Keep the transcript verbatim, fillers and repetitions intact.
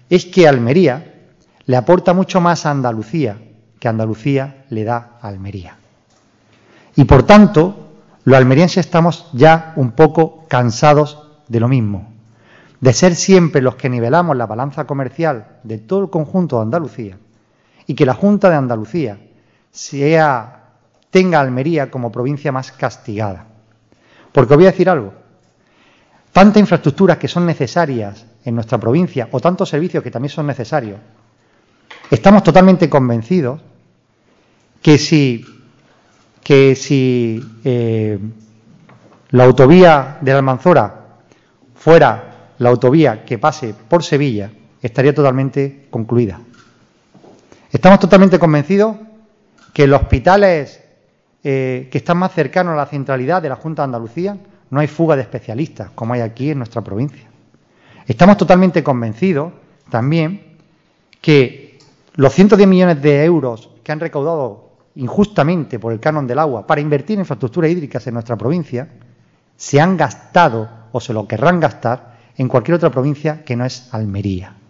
es que Almería le aporta mucho más a Andalucía que Andalucía le da a Almería. Y por tanto, los almerienses estamos ya un poco cansados de lo mismo, de ser siempre los que nivelamos la balanza comercial de todo el conjunto de Andalucía y que la Junta de Andalucía sea, tenga a Almería como provincia más castigada. Porque os voy a decir algo, tantas infraestructuras que son necesarias en nuestra provincia o tantos servicios que también son necesarios, estamos totalmente convencidos que si, que si eh, la autovía de la Almanzora fuera la autovía que pase por Sevilla, estaría totalmente concluida. Estamos totalmente convencidos que los hospitales eh, que están más cercanos a la centralidad de la Junta de Andalucía no hay fuga de especialistas, como hay aquí en nuestra provincia. Estamos totalmente convencidos también que los cientos de millones de euros que han recaudado injustamente por el canon del agua para invertir en infraestructuras hídricas en nuestra provincia se han gastado o se lo querrán gastar en cualquier otra provincia que no es Almería.